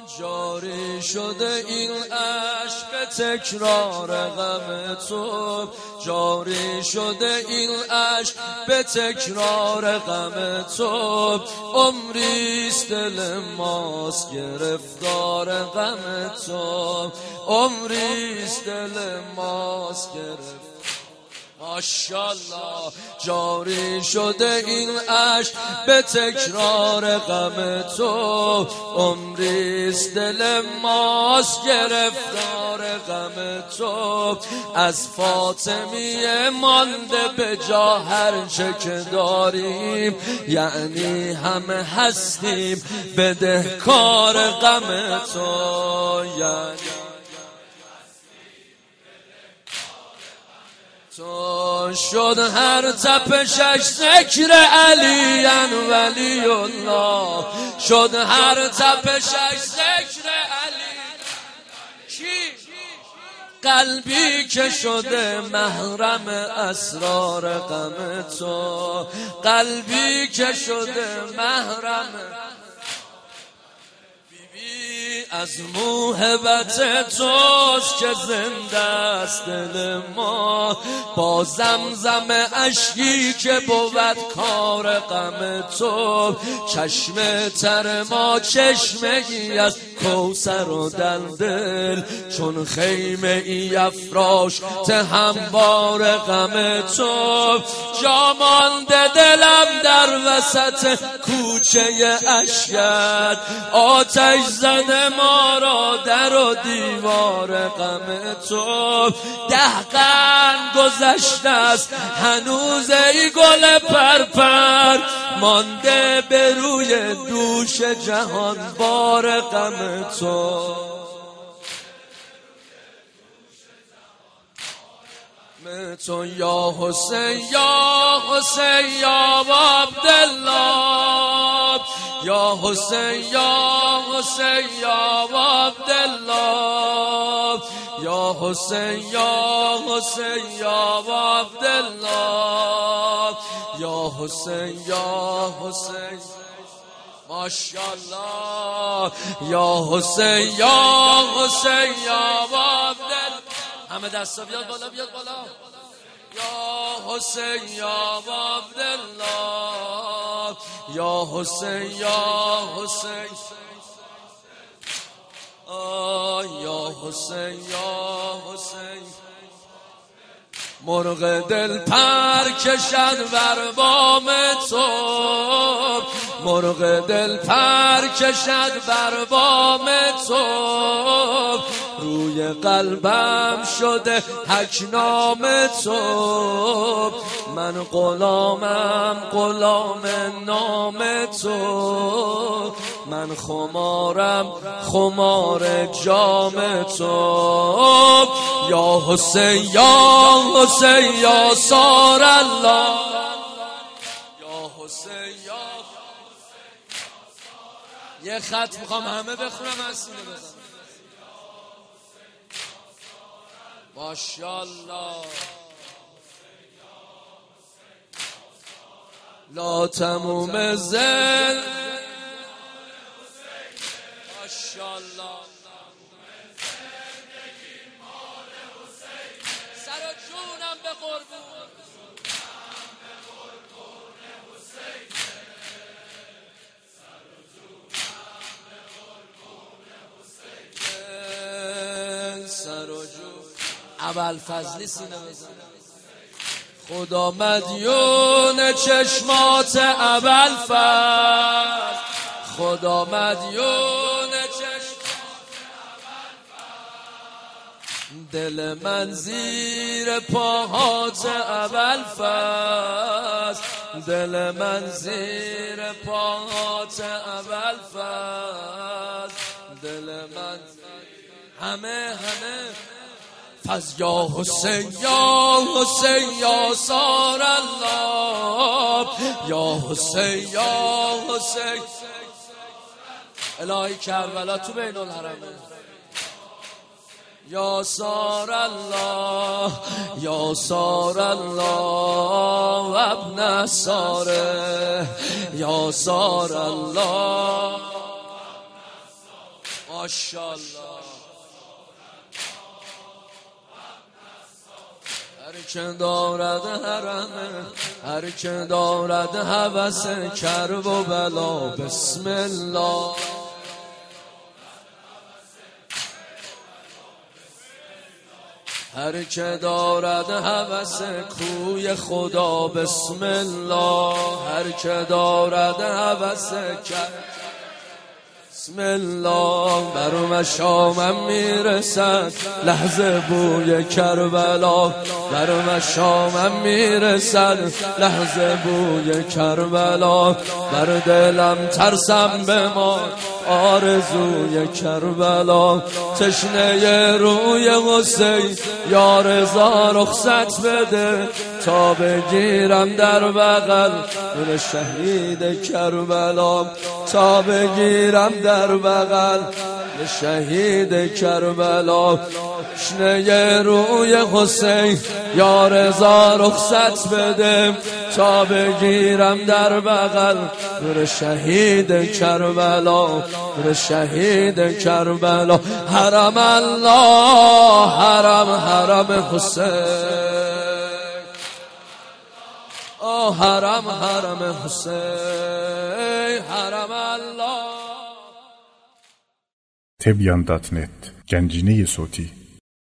جاری شده این عشق به تکرار غم تو، جاری شده این عشق به تکرار غم تو. عمریست دل ماست گرفتار غم تو، عمریست دل ماست گرفتار. ماشاءالله جاری شده این عشق به تکرار غم تو، عمریست دل ماست گرفتار غم تو. از فاطمیه مانده به جا هر چه که داریم، یعنی همه هستیم بدهکار غم تو، یعنی تو شد هر تپشش ذکر علی ولی الله، شد هر تپشش ذکر علی. کی؟ قلبی که شده محرم اسرار غم تو، قلبی که شده محرم. از موهبت توست که زنده است دل ما، با زمزم اشکی که بود کار غم تو. چشم تر ما چشمه ای از کوثر و دلدل، چون خیمه ای افراشت هموار غم تو. جا مانده دلم در وسط کوچه اشکت، آتش زده ما را در و دیوار غم تو. 10 قرن گذشته است هنوز ای گل پرپر، مانده به روی دوش جهان بار غم تو. تو یا حسین یا حسین یا عبدالله، یا حسین یا حسین یا عبدالله، یا حسین یا حسین یا عبدالله، یا حسین یا حسین. ماشاءالله یا حسین یا حسین یا عبدالله. همه دستا بیاد بالا، بیاد بالا. یا حسین یا عبدالله، یا حسین یا حسین، یا حسین یا حسین. مرغ دل پر کشد بر بام تو، مرغ دل پر کشد بر بام تو. روی قلبم شده حکنام تو، من غلامم غلام نام تو. من خمارم خمار جام تو. یا حسین یا حسین یا سار الله، یا حسین یا حسین. یه خط میخوام همه بخونم از سینه بزنم. ماشاءالله لا تموم زل. ماشاءالله سر و جونم به قربون، سر و جون ابوالفضلی سینه بزن. خدا مدیون چشمات ابوالفضل، خدا مدیون چشمات ابوالفضل. دل من زیر پاهات ابوالفضل، دل من زیر پاهات ابوالفضل. دل من همه فز یا حسین یا حسین یا سار الله، یا حسین یا حسین. الهی کربلا تو بین الحرمین. یا سار الله یا سار الله و ابن ساره، یا سار الله. ماشاءالله. هر که دارد حرمه، هر که دارد هوس کرب و بلا، بسم الله. هر که دارد هوس کوی خدا، بسم الله. هر که دارد هوس بسم الله. بر مشامم میرسد لحظه بوی کربلا، بر مشامم میرسد لحظه بوی کربلا. بر دلم ترسم بمان آرزوی کربلا. تشنه روی حسین یا رضا رخصت بده، تا بگیرم در بغل نور شهید کربلا، تا بگیرم در بغل شهید کربلا. تشنه روی حسین یا رضا رخصت بده، تا بگیرم در بغل نور شهید کربلا، نور شهید کربلا. حرم الله، حرم حسین، حرم حسین، حرم الله. Tebyan.net Gencine صوتی